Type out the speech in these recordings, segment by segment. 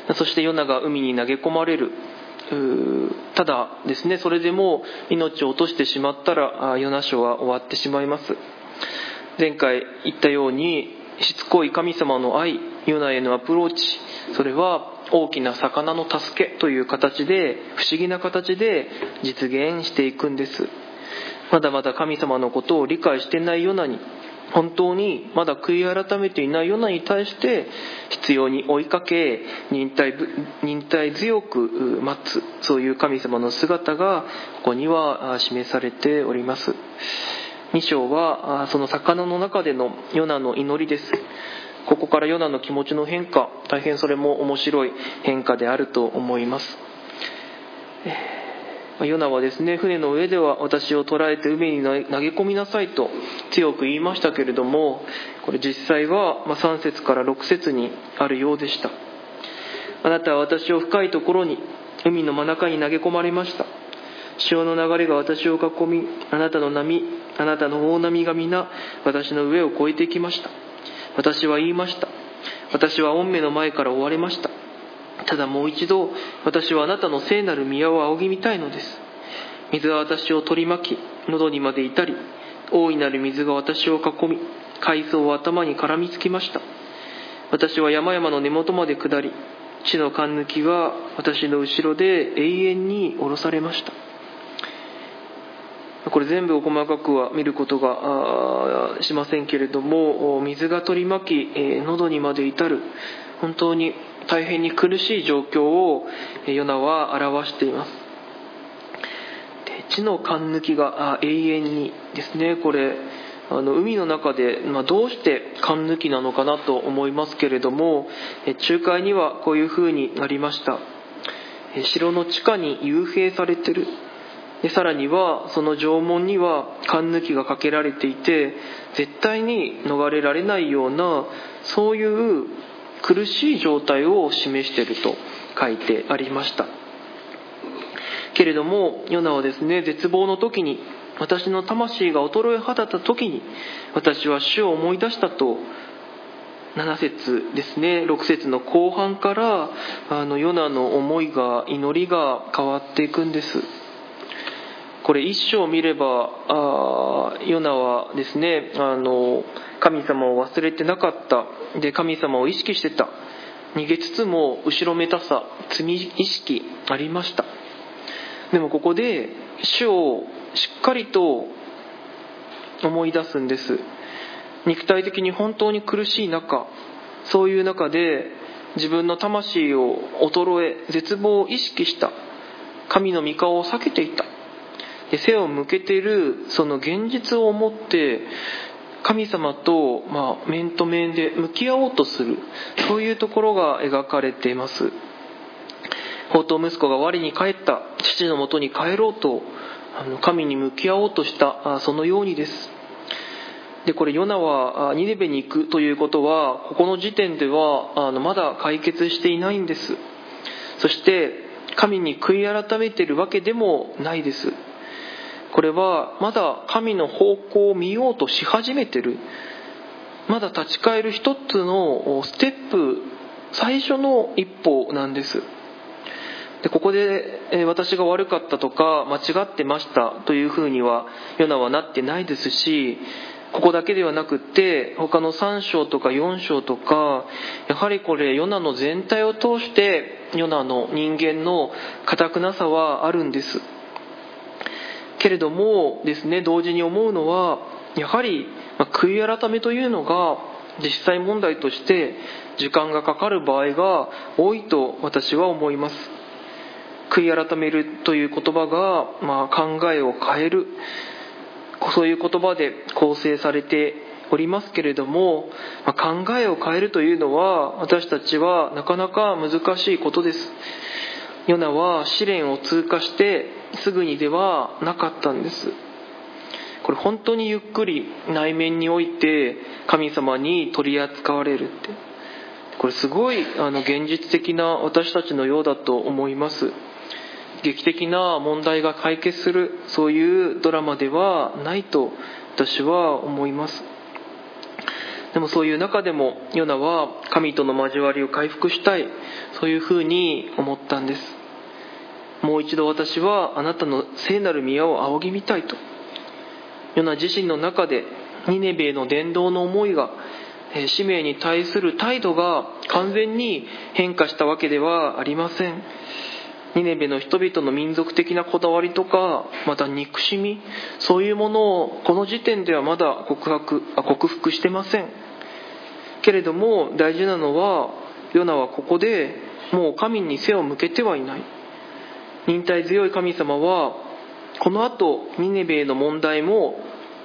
そしてヨナが海に投げ込まれる。ただですね、それでも命を落としてしまったらヨナ書は終わってしまいます。前回言ったように、しつこい神様の愛、ヨナへのアプローチ、それは大きな魚の助けという形で、不思議な形で実現していくんです。まだまだ神様のことを理解していないヨナに、本当にまだ悔い改めていないヨナに対して必要に追いかけ、忍耐強く待つ、そういう神様の姿がここには示されております。2章はその魚の中でのヨナの祈りです。ここからヨナの気持ちの変化、大変それも面白い変化であると思います。ヨナはですね、船の上では私を捕らえて海に投げ込みなさいと強く言いましたけれども、これ実際は3節から6節にあるようでした。あなたは私を深いところに、海の真中に投げ込まれました。潮の流れが私を囲み、あなたの波、あなたの大波が皆私の上を越えてきました。私は言いました。私は御目の前から追われました。ただもう一度、私はあなたの聖なる宮を仰ぎ見たいのです。水は私を取り巻き、喉にまで至り、大いなる水が私を囲み、海藻は頭に絡みつきました。私は山々の根元まで下り、地の貫抜きは私の後ろで永遠に下ろされました。これ全部を細かくは見ることがしませんけれども、水が取り巻き、喉にまで至る、本当に大変に苦しい状況をヨナは表しています。地の貫抜きが永遠にですね、これ海の中でどうして貫抜きなのかなと思いますけれども、仲介にはこういうふうになりました。城の地下に幽閉されている。さらにはその城門には貫抜きがかけられていて、絶対に逃れられないような、そういう苦しい状態を示していると書いてありました。けれどもヨナはですね、絶望の時に、私の魂が衰え果たった時に、私は主を思い出したと、7節ですね、6節の後半からヨナの思いが、祈りが変わっていくんです。これ一章を見れば、ヨナはですね、神様を忘れてなかった。で、神様を意識してた。逃げつつも後ろめたさ、罪意識ありました。でもここで主をしっかりと思い出すんです。肉体的に本当に苦しい中、そういう中で自分の魂を衰え、絶望を意識した。神の御顔を避けていた。で、背を向けているその現実を思って神様と面と面で向き合おうとする、そういうところが描かれています。放蕩息子が我に帰った父のもとに帰ろうと神に向き合おうとしたそのようにです。で、これヨナはニネベに行くということはここの時点ではまだ解決していないんです。そして神に悔い改めているわけでもないです。これはまだ神の方向を見ようとし始めている、まだ立ち返る一つのステップ、最初の一歩なんです。で、ここで私が悪かったとか間違ってましたというふうにはヨナはなってないですし、ここだけではなくって他の3章とか4章とか、やはりこれヨナの全体を通してヨナの人間の堅くなさはあるんです。けれどもですね、同時に思うのはやはり悔い改めというのが実際問題として時間がかかる場合が多いと私は思います。悔い改めるという言葉が、考えを変える、そういう言葉で構成されておりますけれども、考えを変えるというのは私たちはなかなか難しいことです。ヨナは試練を通過してすぐにではなかったんです。これ本当にゆっくり内面において神様に取り扱われるって、これすごい現実的な私たちのようだと思います。劇的な問題が解決する、そういうドラマではないと私は思います。 でもそういう中でもヨナは神との交わりを回復したい、そういうふうに思ったんです。もう一度私はあなたの聖なる宮を仰ぎ見たいと。ヨナ自身の中でニネベへの伝道の思いが、使命に対する態度が完全に変化したわけではありません。ニネベの人々の民族的なこだわりとか、また憎しみ、そういうものをこの時点ではまだ克服してません。けれども大事なのは、ヨナはここでもう神に背を向けてはいない。忍耐強い神様はこの後ニネベへの問題も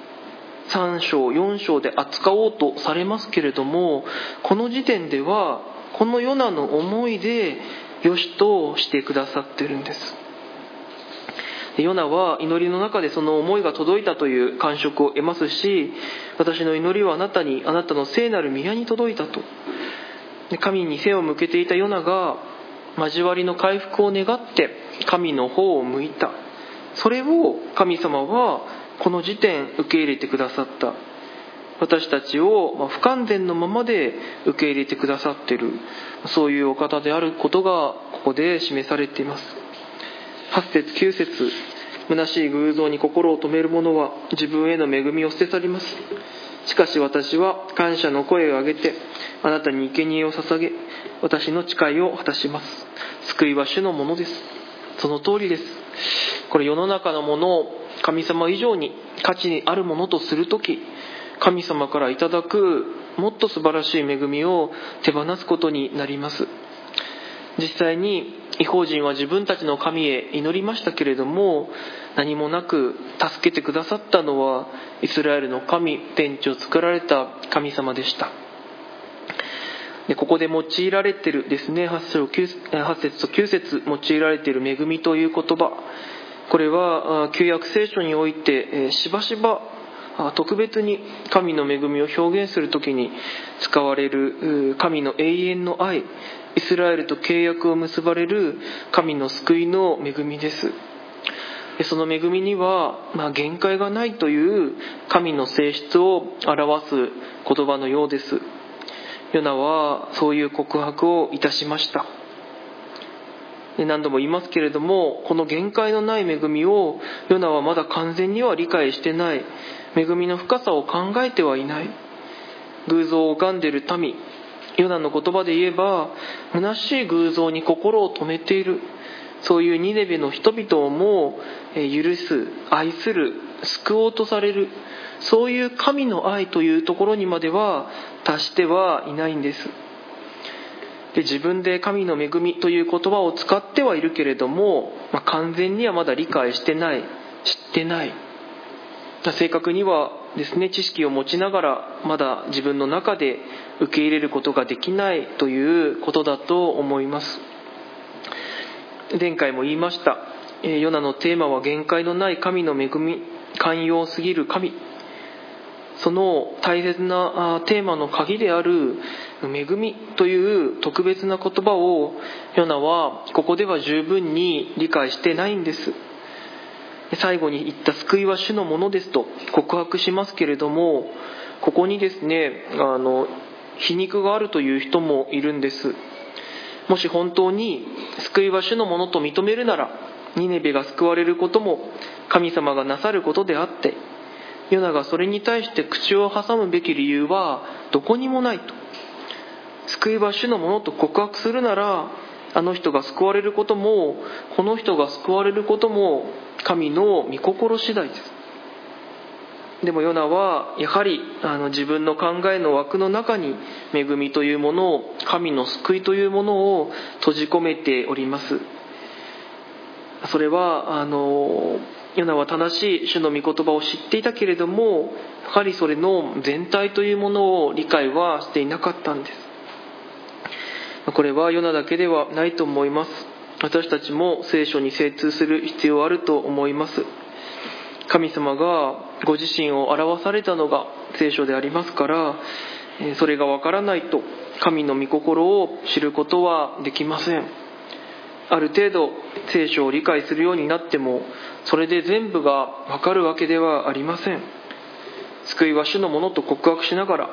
3章4章で扱おうとされますけれども、この時点ではこのヨナの思いでよしとしてくださっているんです。ヨナは祈りの中でその思いが届いたという感触を得ますし、私の祈りはあなたの聖なる宮に届いたと。神に背を向けていたヨナが交わりの回復を願って神の方を向いた。それを神様はこの時点受け入れてくださった。私たちを不完全のままで受け入れてくださっている、そういうお方であることがここで示されています。8節9節、虚しい偶像に心を留める者は自分への恵みを捨て去ります。しかし私は感謝の声を上げてあなたに生贄を捧げ、私の誓いを果たします。救いは主のものです。その通りです。これ世の中のものを神様以上に価値あるものとするとき、神様からいただくもっと素晴らしい恵みを手放すことになります。実際に異邦人は自分たちの神へ祈りましたけれども、何もなく助けてくださったのはイスラエルの神、天地を作られた神様でした。でここで用いられているですね、8節と9節用いられている恵みという言葉、これは旧約聖書においてしばしば特別に神の恵みを表現するときに使われる神の永遠の愛、イスラエルと契約を結ばれる神の救いの恵みです。その恵みには限界がないという神の性質を表す言葉のようです。ヨナはそういう告白をいたしました。何度も言いますけれども、この限界のない恵みをヨナはまだ完全には理解してない。恵みの深さを考えてはいない。偶像を拝んでいる民、ヨナの言葉で言えば虚しい偶像に心を留めている、そういうニネベの人々をも許す、愛する、救おうとされる、そういう神の愛というところにまでは達してはいないんです。で自分で神の恵みという言葉を使ってはいるけれども、完全にはまだ理解してない、知ってない。正確にはですね、知識を持ちながらまだ自分の中で受け入れることができないということだと思います。前回も言いました。ヨナのテーマは限界のない神の恵み、寛容すぎる神。その大切なテーマの鍵である恵みという特別な言葉をヨナはここでは十分に理解してないんです。最後に言った救いは主のものですと告白しますけれども、ここにですね、皮肉があるという人もいるんです。もし本当に救いは主のものと認めるなら、ニネベが救われることも神様がなさることであって、ヨナがそれに対して口を挟むべき理由はどこにもないと。救いは主のものと告白するなら、あの人が救われることもこの人が救われることも神の御心次第です。でもヨナはやはり自分の考えの枠の中に恵みというものを、神の救いというものを閉じ込めております。それはヨナは正しい主の御言葉を知っていたけれども、やはりそれの全体というものを理解はしていなかったんです。これはヨナだけではないと思います。私たちも聖書に精通する必要あると思います。神様がご自身を表されたのが聖書でありますから、それがわからないと神の御心を知ることはできません。ある程度聖書を理解するようになっても、それで全部がわかるわけではありません。救いは主のものと告白しながら、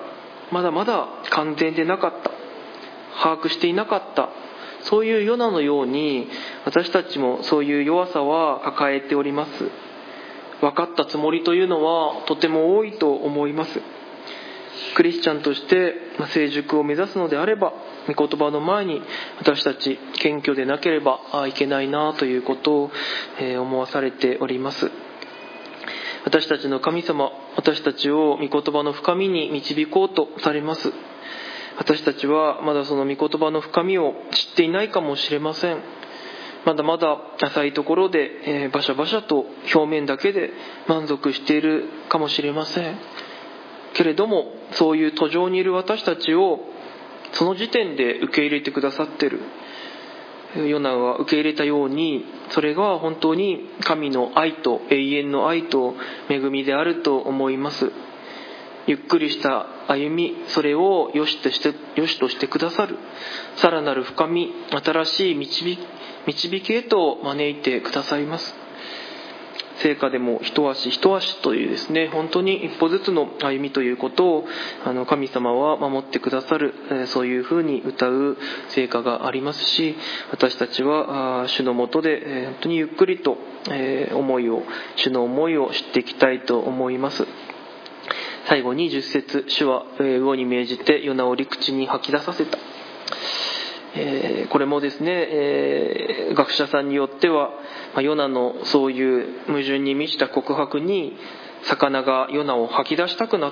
まだまだ完全でなかった、把握していなかった、そういうヨナのように私たちもそういう弱さは抱えております。分かったつもりというのはとても多いと思います。クリスチャンとして成熟を目指すのであれば、御言葉の前に私たち謙虚でなければいけないなということを思わされております。私たちの神様、私たちを御言葉の深みに導こうとされます。私たちはまだその御言葉の深みを知っていないかもしれません。まだまだ浅いところでバシャバシャと表面だけで満足しているかもしれませんけれども、そういう途上にいる私たちをその時点で受け入れてくださっているヨナは受け入れたように、それが本当に神の愛と永遠の愛と恵みであると思います。ゆっくりした歩み、それを良しとしてくださるさらなる深み、新しい導きへと招いてくださいます。聖歌でも一足一足というですね、本当に一歩ずつの歩みということを神様は守ってくださる、そういうふうに歌う聖歌がありますし、私たちは主の下で本当にゆっくりと主の思いを知っていきたいと思います。最後に10節、主は魚に命じてヨナを陸地に吐き出させた。これもですね、学者さんによってはヨナのそういう矛盾に満ちた告白に魚がヨナを吐き出したくなった、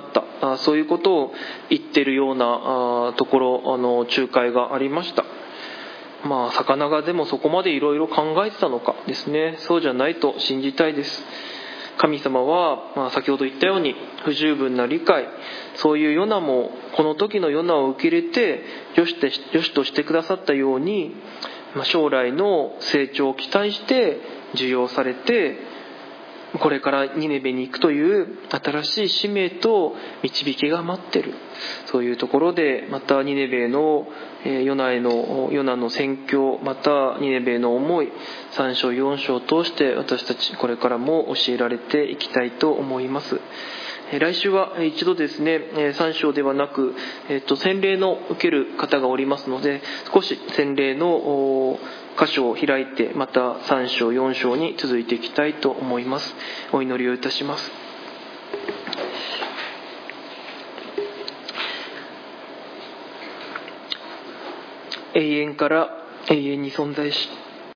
そういうことを言っているようなところ仲介がありました。魚がでもそこまでいろいろ考えてたのかですね、そうじゃないと信じたいです。神様は先ほど言ったように不十分な理解、そういうヨナもこの時のヨナを受け入れてよしとしてくださったように、将来の成長を期待して受容されて、これからニネベに行くという新しい使命と導きが待っている。そういうところでまたニネベのヨナの宣教、またニネベの思い、3章4章を通して私たちこれからも教えられていきたいと思います。来週は一度ですね、3章ではなく、洗礼の受ける方がおりますので、少し洗礼の箇所を開いて、また3章4章に続いていきたいと思います。お祈りをいたします。永遠から永遠に存在し、